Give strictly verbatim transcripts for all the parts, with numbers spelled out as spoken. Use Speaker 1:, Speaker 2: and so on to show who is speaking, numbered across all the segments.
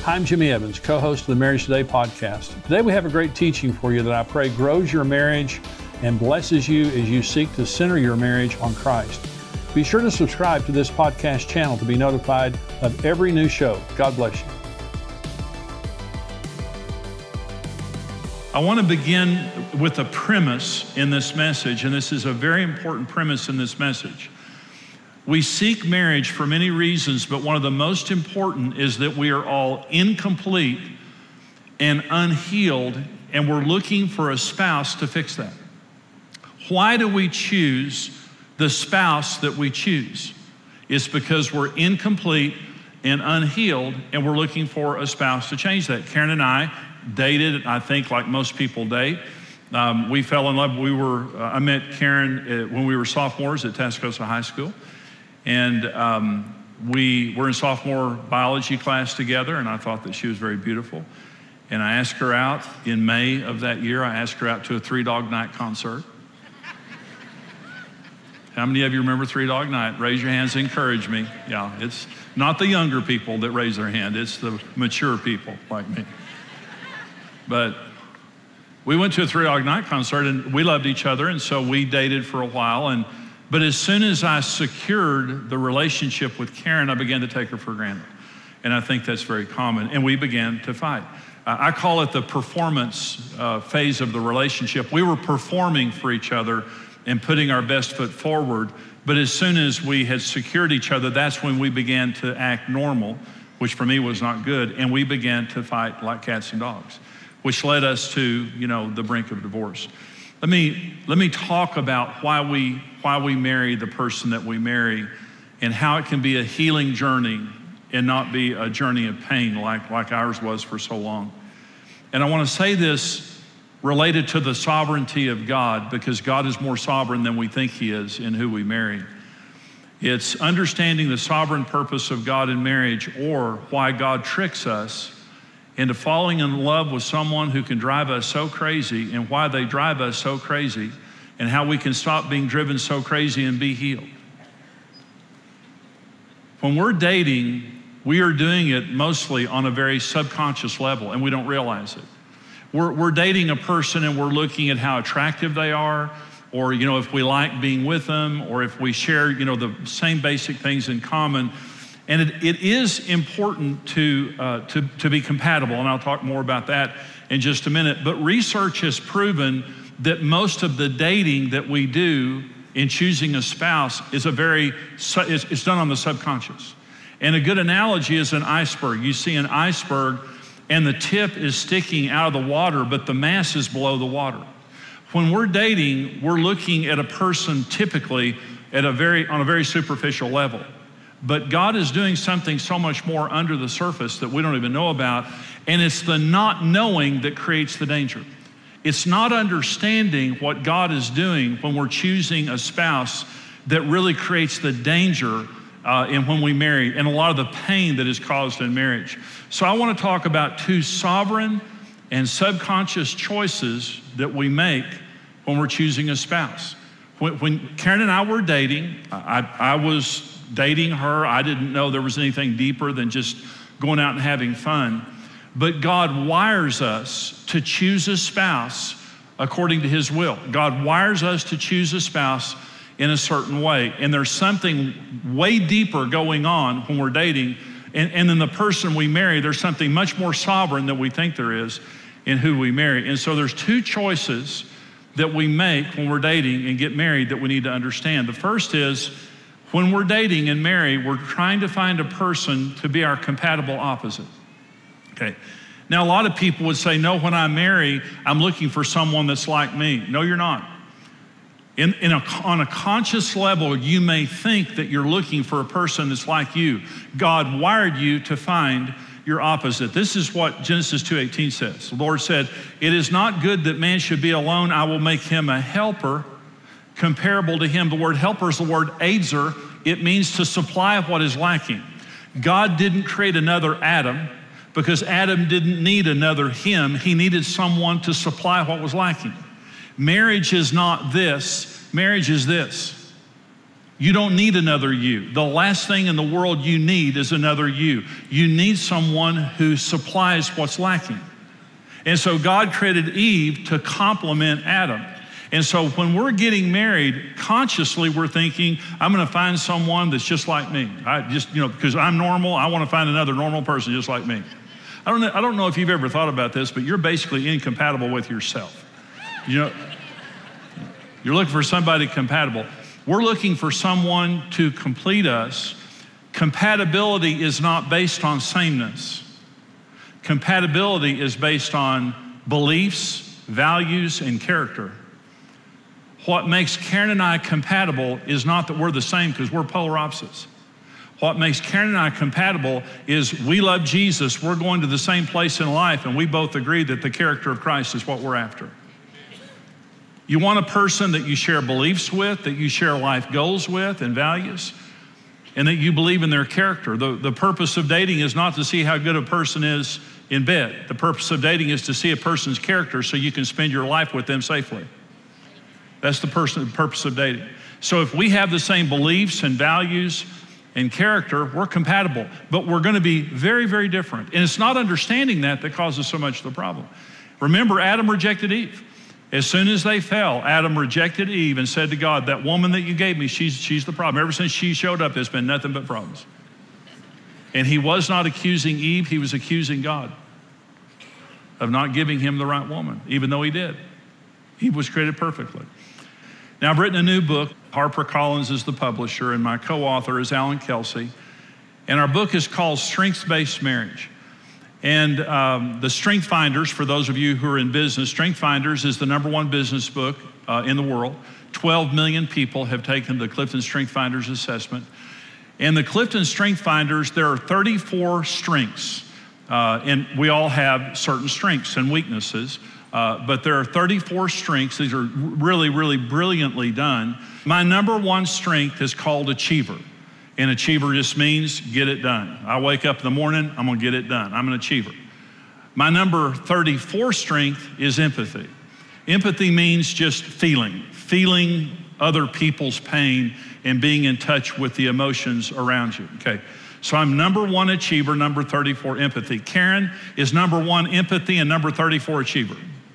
Speaker 1: I'm Jimmy Evans, co-host of the Marriage Today podcast. Today we have a great teaching for you that I pray grows your marriage and blesses you as you seek to center your marriage on Christ. Be sure to subscribe to this podcast channel to be notified of every new show. God bless you.
Speaker 2: I want to begin with a premise in this message, and this is a very important premise in this message. We seek marriage for many reasons, but one of the most important is that we are all incomplete and unhealed, and we're looking for a spouse to fix that. Why do we choose the spouse that we choose? It's because we're incomplete and unhealed, and we're looking for a spouse to change that. Karen and I dated, I think, like most people date. Um, we fell in love. We were. Uh, I met Karen uh, when we were sophomores at Tascosa High School, and um, we were in sophomore biology class together. And I thought that she was very beautiful. And I asked her out in May of that year. I asked her out to a Three Dog Night concert. How many of you remember Three Dog Night? Raise your hands. Encourage me. Yeah, it's not the younger people that raise their hand. It's the mature people like me. But we went to a Three Dog Night concert, and we loved each other, and so we dated for a while. And but as soon as I secured the relationship with Karen, I began to take her for granted. And I think that's very common. And we began to fight. Uh, I call it the performance uh, phase of the relationship. We were performing for each other and putting our best foot forward. But as soon as we had secured each other, that's when we began to act normal, which for me was not good. And we began to fight like cats and dogs, which led us to, you know, the brink of divorce. Let me let me talk about why we why we marry the person that we marry, and how it can be a healing journey and not be a journey of pain like, like ours was for so long. And I want to say this related to the sovereignty of God, because God is more sovereign than we think he is in who we marry. It's understanding the sovereign purpose of God in marriage, or why God tricks us into falling in love with someone who can drive us so crazy, and why they drive us so crazy, and how we can stop being driven so crazy and be healed. When we're dating, we are doing it mostly on a very subconscious level, and we don't realize it. We're, we're dating a person, and we're looking at how attractive they are, or, you know, if we like being with them, or if we share, you know, the same basic things in common. And it, it is important to, uh, to, to be compatible, and I'll talk more about that in just a minute. But research has proven that most of the dating that we do in choosing a spouse is a very, is, is done on the subconscious. And a good analogy is an iceberg. You see an iceberg, and the tip is sticking out of the water, but the mass is below the water. When we're dating, we're looking at a person typically at a very, on a very superficial level. But God is doing something so much more under the surface that we don't even know about, and it's the not knowing that creates the danger. It's not understanding what God is doing when we're choosing a spouse that really creates the danger uh, in when we marry, and a lot of the pain that is caused in marriage. So I want to talk about two sovereign and subconscious choices that we make when we're choosing a spouse. When, when Karen and I were dating, I, I was dating her. I didn't know there was anything deeper than just going out and having fun. But God wires us to choose a spouse according to his will. God wires us to choose a spouse in a certain way. And there's something way deeper going on when we're dating. And, and in the person we marry, there's something much more sovereign than we think there is in who we marry. And so there's two choices that we make when we're dating and get married that we need to understand. The first is, when we're dating and marry, we're trying to find a person to be our compatible opposite. Okay. Now, a lot of people would say, no, when I marry, I'm looking for someone that's like me. No, you're not. In, in a, on a conscious level, you may think that you're looking for a person that's like you. God wired you to find your opposite. This is what Genesis two eighteen says. The Lord said, it is not good that man should be alone. I will make him a helper comparable to him. The word helper is the word aider. It means to supply what is lacking. God didn't create another Adam because Adam didn't need another him. He needed someone to supply what was lacking. Marriage is not this. Marriage is this. You don't need another you. The last thing in the world you need is another you. You need someone who supplies what's lacking. And so God created Eve to complement Adam. And so when we're getting married, consciously we're thinking, I'm going to find someone that's just like me. I just, you know, because I'm normal, I want to find another normal person just like me. I don't know, I don't know if you've ever thought about this, but you're basically incompatible with yourself. You know, you're looking for somebody compatible. We're looking for someone to complete us. Compatibility is not based on sameness. Compatibility is based on beliefs, values, and character. What makes Karen and I compatible is not that we're the same, because we're polar opposites. What makes Karen and I compatible is we love Jesus, we're going to the same place in life, and we both agree that the character of Christ is what we're after. You want a person that you share beliefs with, that you share life goals with and values, and that you believe in their character. The, the purpose of dating is not to see how good a person is in bed. The purpose of dating is to see a person's character so you can spend your life with them safely. That's the person, the purpose of dating. So if we have the same beliefs and values and character, we're compatible, but we're going to be very, very different. And it's not understanding that that causes so much of the problem. Remember, Adam rejected Eve. As soon as they fell, Adam rejected Eve and said to God, that woman that you gave me, she's, she's the problem. Ever since she showed up, it's been nothing but problems. And he was not accusing Eve, he was accusing God of not giving him the right woman, even though he did. Eve was created perfectly. Now, I've written a new book. HarperCollins is the publisher, and my co-author is Alan Kelsey. And our book is called Strengths-Based Marriage. And um, the Strength Finders, for those of you who are in business, Strength Finders is the number one business book uh, in the world. twelve million people have taken the Clifton Strength Finders assessment. And the Clifton Strength Finders, there are thirty-four strengths. Uh, and we all have certain strengths and weaknesses. Uh, but there are thirty-four strengths. These are really, really brilliantly done. My number one strength is called achiever. And achiever just means get it done. I wake up in the morning, I'm gonna get it done. I'm an achiever. My number thirty-four strength is empathy. Empathy means just feeling, feeling other people's pain and being in touch with the emotions around you, okay? So I'm number one achiever, number thirty-four empathy. Karen is number one empathy and number thirty-four achiever.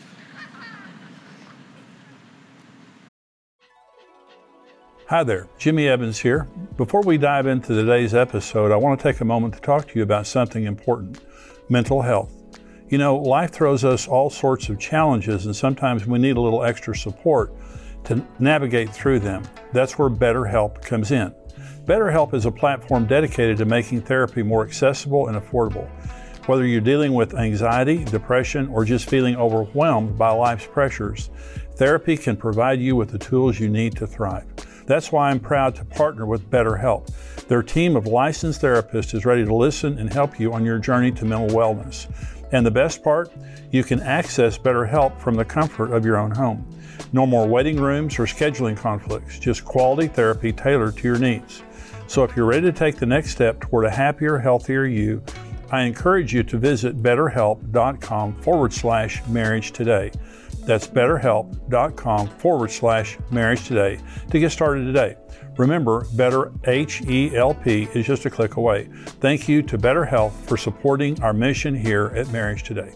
Speaker 1: Hi there, Jimmy Evans here. Before we dive into today's episode, I want to take a moment to talk to you about something important, mental health. You know, life throws us all sorts of challenges, and sometimes we need a little extra support to navigate through them. That's where BetterHelp comes in. BetterHelp is a platform dedicated to making therapy more accessible and affordable. Whether you're dealing with anxiety, depression, or just feeling overwhelmed by life's pressures, therapy can provide you with the tools you need to thrive. That's why I'm proud to partner with BetterHelp. Their team of licensed therapists is ready to listen and help you on your journey to mental wellness. And the best part, you can access BetterHelp from the comfort of your own home. No more waiting rooms or scheduling conflicts, just quality therapy tailored to your needs. So if you're ready to take the next step toward a happier, healthier you, I encourage you to visit betterhelp.com forward slash marriage today. That's betterhelp.com forward slash marriage today to get started today. Remember, Better H E L P is just a click away. Thank you to BetterHelp for supporting our mission here at Marriage Today.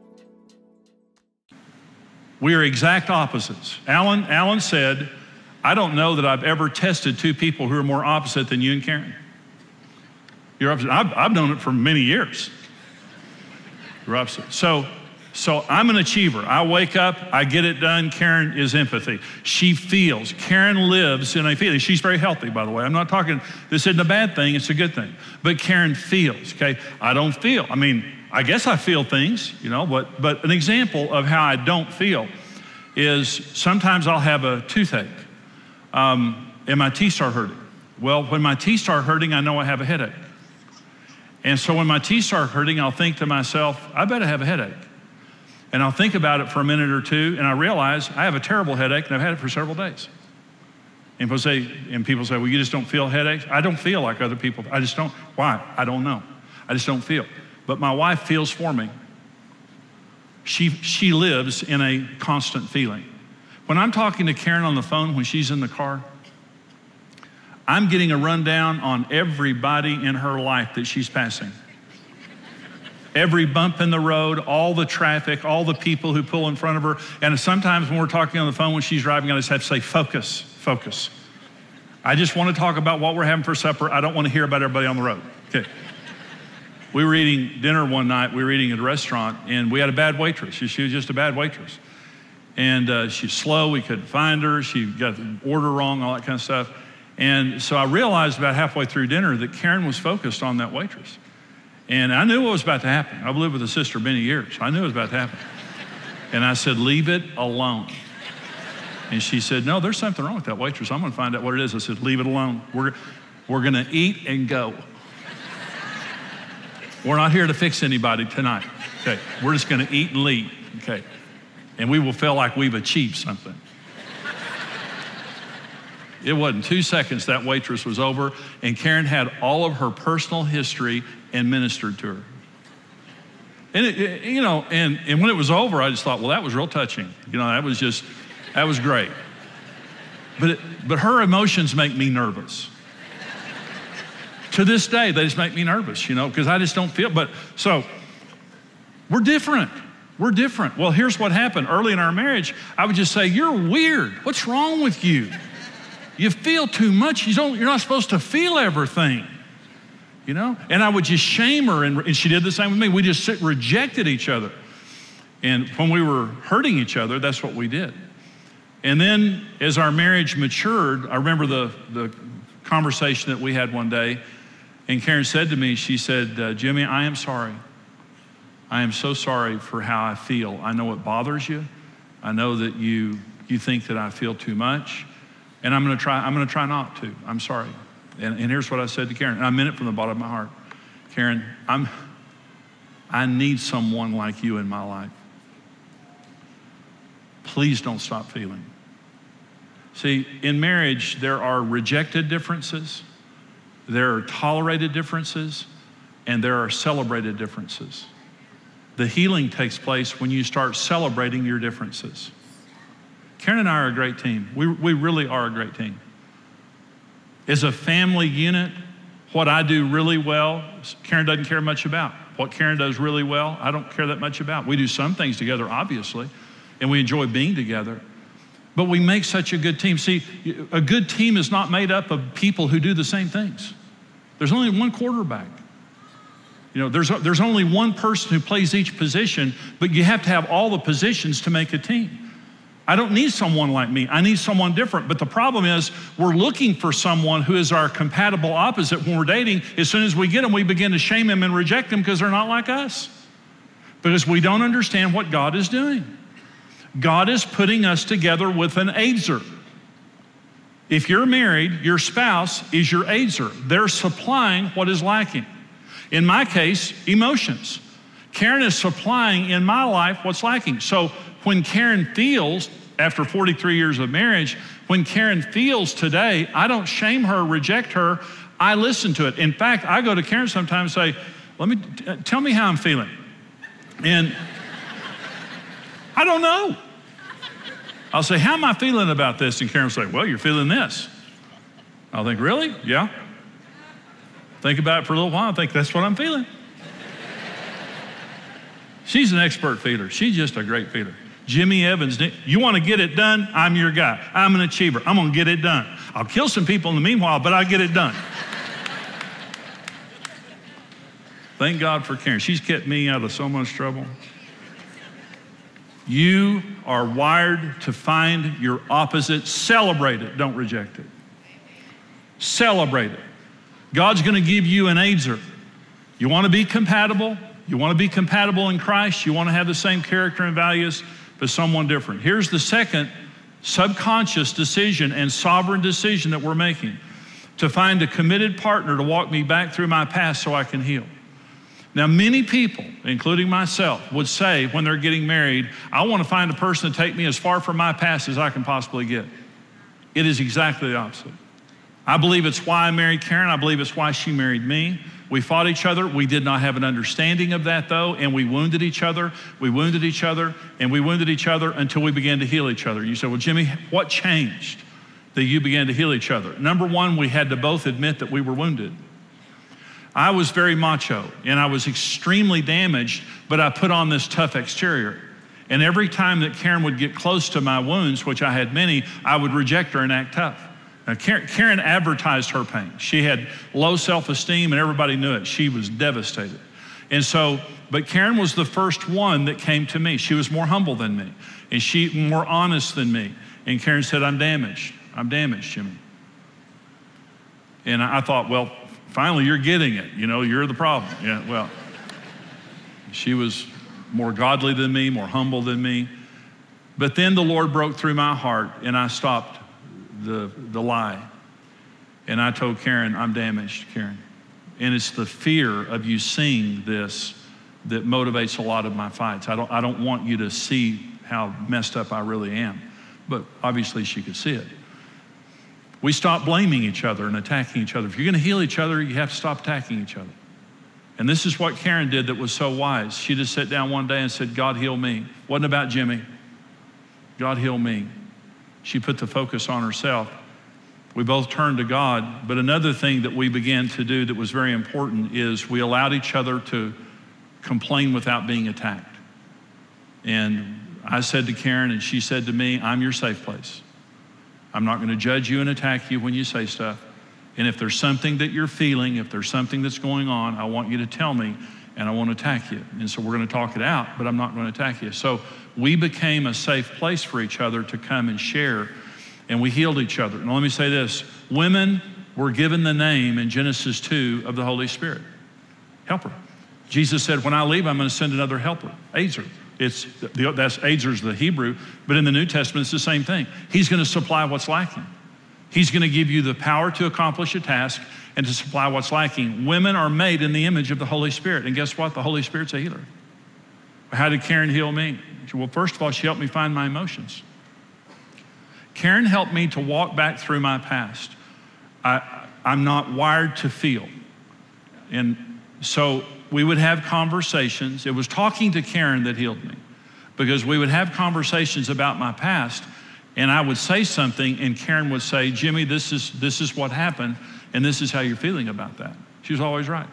Speaker 2: We are exact opposites. Alan, Alan said, I don't know that I've ever tested two people who are more opposite than you and Karen. You're opposite. I've, I've known it for many years. You're opposite. So, So I'm an achiever. I wake up, I get it done. Karen is empathy. She feels. Karen lives in a feeling. She's very healthy, by the way. I'm not talking, this isn't a bad thing, it's a good thing. But Karen feels, okay? I don't feel. I mean, I guess I feel things, you know, but, but an example of how I don't feel is sometimes I'll have a toothache um, and my teeth start hurting. Well, when my teeth start hurting, I know I have a headache. And so when my teeth start hurting, I'll think to myself, I better have a headache. And I'll think about it for a minute or two, and I realize I have a terrible headache, and I've had it for several days. And people say, and people say, well, you just don't feel headaches? I don't feel like other people. I just don't. Why? I don't know. I just don't feel. But my wife feels for me. She, she lives in a constant feeling. When I'm talking to Karen on the phone when she's in the car, I'm getting a rundown on everybody in her life that she's passing. Every bump in the road, all the traffic, all the people who pull in front of her. And sometimes when we're talking on the phone when she's driving, I just have to say, focus, focus. I just want to talk about what we're having for supper. I don't want to hear about everybody on the road. Okay. We were eating dinner one night. We were eating at a restaurant, and we had a bad waitress. She, she was just a bad waitress. And uh, she's slow. We couldn't find her. She got the order wrong, all that kind of stuff. And so I realized about halfway through dinner that Karen was focused on that waitress. And I knew what was about to happen. I've lived with a sister many years. I knew it was about to happen. And I said, leave it alone. And she said, no, there's something wrong with that waitress. I'm going to find out what it is. I said, leave it alone. We're, we're going to eat and go. We're not here to fix anybody tonight. Okay, we're just going to eat and leave. Okay, and we will feel like we've achieved something. It wasn't two seconds that waitress was over, and Karen had all of her personal history and ministered to her. And it, it, you know, and, and when it was over, I just thought, well, that was real touching. You know, that was just, that was great. But it, but her emotions make me nervous. To this day, they just make me nervous, you know, because I just don't feel, but so we're different. We're different. Well, here's what happened. Early in our marriage, I would just say, you're weird. What's wrong with you? You feel too much. You don't, you're not supposed to feel everything, you know? And I would just shame her, and, and she did the same with me. We just sit, rejected each other. And when we were hurting each other, that's what we did. And then as our marriage matured, I remember the, the conversation that we had one day, and Karen said to me, she said, uh, Jimmy, I am sorry. I am so sorry for how I feel. I know it bothers you. I know that you, you think that I feel too much. And I'm gonna try, I'm gonna try not to. I'm sorry. And, and here's what I said to Karen, and I meant it from the bottom of my heart. Karen, I'm, I need someone like you in my life. Please don't stop feeling. See, in marriage, there are rejected differences, there are tolerated differences, and there are celebrated differences. The healing takes place when you start celebrating your differences. Karen and I are a great team. We, we really are a great team. As a family unit, what I do really well, Karen doesn't care much about. What Karen does really well, I don't care that much about. We do some things together, obviously, and we enjoy being together. But we make such a good team. See, a good team is not made up of people who do the same things. There's only one quarterback. You know, there's, there's only one person who plays each position, but you have to have all the positions to make a team. I don't need someone like me. I need someone different. But the problem is we're looking for someone who is our compatible opposite when we're dating. As soon as we get them, we begin to shame them and reject them because they're not like us. Because we don't understand what God is doing. God is putting us together with an aider. If you're married, your spouse is your aider. They're supplying what is lacking. In my case, emotions. Karen is supplying in my life what's lacking. So when Karen feels, after forty-three years of marriage, when Karen feels today, I don't shame her, reject her, I listen to it. In fact, I go to Karen sometimes and say, let me, t- tell me how I'm feeling. And I don't know. I'll say, how am I feeling about this? And Karen will say, well, you're feeling this. I'll think, really? Yeah. Think about it for a little while and think, that's what I'm feeling. She's an expert feeler. She's just a great feeler. Jimmy Evans, you want to get it done? I'm your guy. I'm an achiever. I'm going to get it done. I'll kill some people in the meanwhile, but I'll get it done. Thank God for Karen. She's kept me out of so much trouble. You are wired to find your opposite. Celebrate it. Don't reject it. Celebrate it. God's going to give you an aider. You want to be compatible? You want to be compatible in Christ? You want to have the same character and values, but someone different. Here's the second subconscious decision and sovereign decision that we're making: to find a committed partner to walk me back through my past so I can heal. Now, many people, including myself, would say when they're getting married, I want to find a person to take me as far from my past as I can possibly get. It is exactly the opposite. I believe it's why I married Karen. I believe it's why she married me. We fought each other. We did not have an understanding of that, though, and we wounded each other. We wounded each other, and we wounded each other until we began to heal each other. You said, well, Jimmy, what changed? that you began to heal each other? Number one, we had to both admit that we were wounded. I was very macho and I was extremely damaged, but I put on this tough exterior. And every time that Karen would get close to my wounds, which I had many, I would reject her and act tough. Now, Karen, Karen advertised her pain. She had low self-esteem and everybody knew it. She was devastated. And so, but Karen was the first one that came to me. She was more humble than me and she more honest than me. And Karen said, I'm damaged. I'm damaged, Jimmy. And I thought, well, finally you're getting it. You know, you're the problem. Yeah, well, she was more godly than me, more humble than me. But then the Lord broke through my heart and I stopped the, the lie. And I told Karen, I'm damaged, Karen. And it's the fear of you seeing this that motivates a lot of my fights. I don't, I don't want you to see how messed up I really am. But obviously she could see it. We stopped blaming each other and attacking each other. If you're gonna heal each other, you have to stop attacking each other. And this is what Karen did that was so wise. She just sat down one day and said, God heal me. Wasn't about Jimmy. God heal me. She put the focus on herself. We both turned to God, but another thing that we began to do that was very important is we allowed each other to complain without being attacked. And I said to Karen and she said to me, I'm your safe place. I'm not gonna judge you and attack you when you say stuff. And if there's something that you're feeling, if there's something that's going on, I want you to tell me and I want to attack you. And so we're gonna talk it out, but I'm not gonna attack you. So we became a safe place for each other to come and share, and we healed each other. Now let me say this, women were given the name in Genesis two of the Holy Spirit, helper. Jesus said, when I leave, I'm gonna send another helper, Azer. It's, that's Azer's the Hebrew, but in the New Testament, it's the same thing. He's gonna supply what's lacking. He's gonna give you the power to accomplish a task and to supply what's lacking. Women are made in the image of the Holy Spirit. And guess what? The Holy Spirit's a healer. How did Karen heal me? Well, first of all, she helped me find my emotions. Karen helped me to walk back through my past. I, I'm not wired to feel. And so we would have conversations. It was talking to Karen that healed me, because we would have conversations about my past, and I would say something and Karen would say, Jimmy, this is, this is what happened and this is how you're feeling about that. She was always right.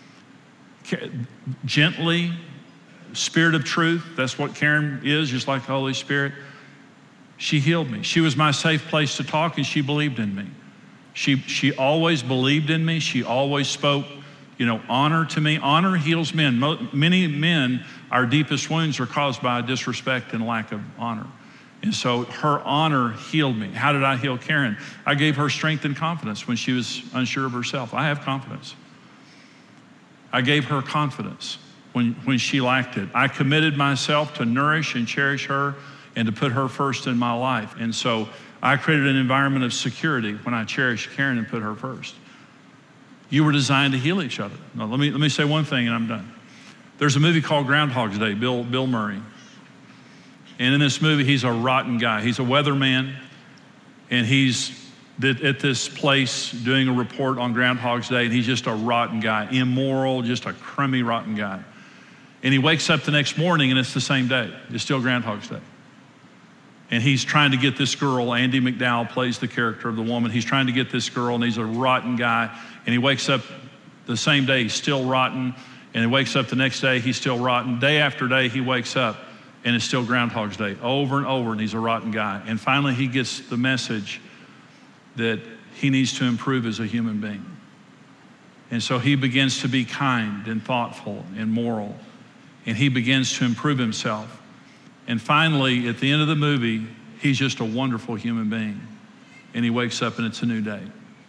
Speaker 2: Gently, spirit of truth, that's what Karen is, just like the Holy Spirit. She healed me. She was my safe place to talk and she believed in me. She, she always believed in me. She always spoke, you know, honor to me. Honor heals men. Mo- many men, our deepest wounds are caused by disrespect and lack of honor. And so her honor healed me. How did I heal Karen? I gave her strength and confidence when she was unsure of herself. I have confidence. I gave her confidence when, when she lacked it. I committed myself to nourish and cherish her and to put her first in my life. And so I created an environment of security when I cherished Karen and put her first. You were designed to heal each other. Now, let me, let me say one thing and I'm done. There's a movie called Groundhog's Day, Bill, Bill Murray. And in this movie, he's a rotten guy. He's a weatherman, and he's at this place doing a report on Groundhog's Day, and he's just a rotten guy, immoral, just a crummy, rotten guy. And he wakes up the next morning, and it's the same day. It's still Groundhog's Day. And he's trying to get this girl, Andie MacDowell plays the character of the woman. He's trying to get this girl, and he's a rotten guy. And he wakes up the same day, he's still rotten. And he wakes up the next day, he's still rotten. Day after day, he wakes up, and it's still Groundhog's Day, over and over, and he's a rotten guy. And finally, he gets the message that he needs to improve as a human being. And so he begins to be kind and thoughtful and moral, and he begins to improve himself. And finally, at the end of the movie, he's just a wonderful human being, and he wakes up and it's a new day.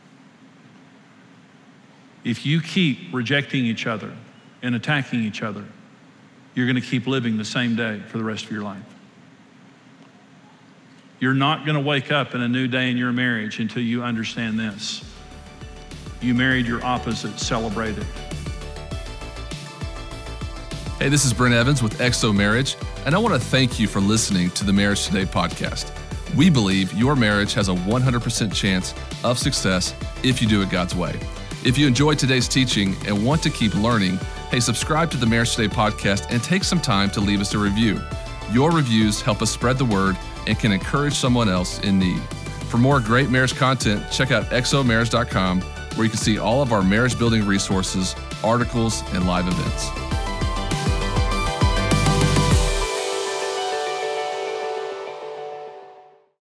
Speaker 2: If you keep rejecting each other and attacking each other, you're gonna keep living the same day for the rest of your life. You're not gonna wake up in a new day in your marriage until you understand this. You married your opposite, celebrate it.
Speaker 3: Hey, this is Brent Evans with X O Marriage, and I wanna thank you for listening to the Marriage Today podcast. We believe your marriage has a one hundred percent chance of success if you do it God's way. If you enjoyed today's teaching and want to keep learning, hey, subscribe to the Marriage Today podcast and take some time to leave us a review. Your reviews help us spread the word and can encourage someone else in need. For more great marriage content, check out x o marriage dot com, where you can see all of our marriage building resources, articles, and live events.